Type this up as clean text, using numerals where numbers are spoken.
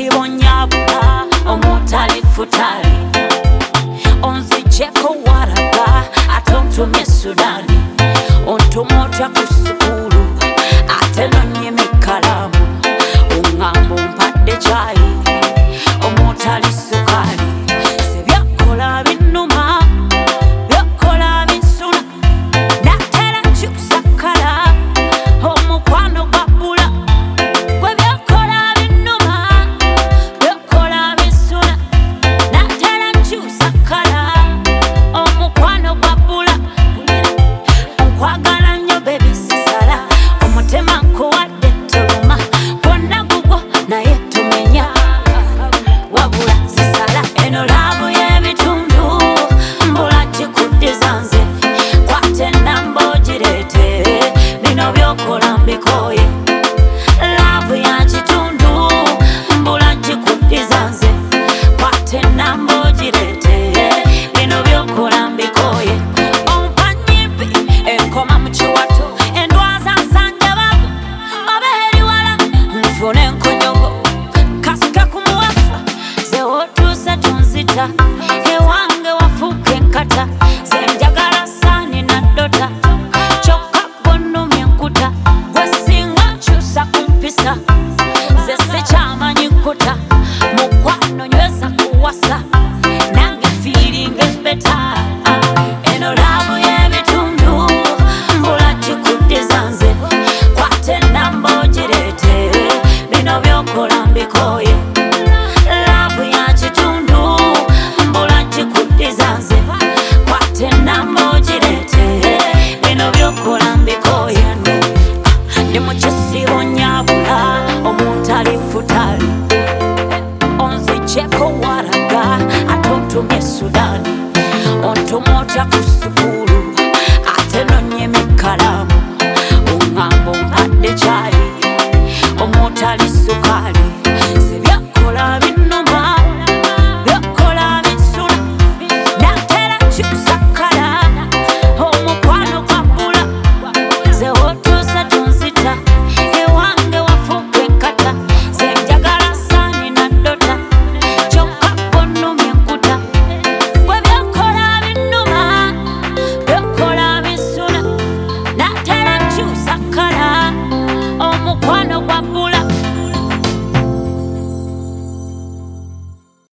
sibonyabula omutali futali onzijeko waraga atontumye Sudani ontumotya ku sukulu ate nonyime kalamu ungambo mpadde chai omutali sukali sebyakola binuma byakola binsuna natera kyusakala omukwano gabula gwe byakola binuma byakola binsuna natera kyusakala omukwano gabula nkwagala nnyo baby sisala omutema nkuwadde toluma gwonna gugwo naye tumenya wabula sisala eno laavu y'ebitundu mbula gikuddiza nze kwate enamba ogireete bino byokola mbikoye laavu ya kitundu mbula gikuddiza nze kwate enamba ogireete bino byokola mbikoye ompanyimpi enkoma mu kiwato endwaza nsanja bavu obeeri wala nfune enkonyogo kasika ku muwafa ze wotuuse tunzita ewange wafuuka enkata ze njagala saani naddota kyokka ggonnumya enkuta wesinga nkyusa ku mpisa ze sikyamanyi kuta mukwano nyweza kuwasa nange fiiringa embeta eno laavu y'ebitundu mbula gikuddiza nze kwate enamba ogireete bino byokola mbikoye laavu ya kitundu mbula gikuddiza nze kwate enamba ogireete bino byokola mbikoye ndi mu kisibo nyabula omutali futali onzijeko waraga atontumye Sudani ontumotya ku sukulu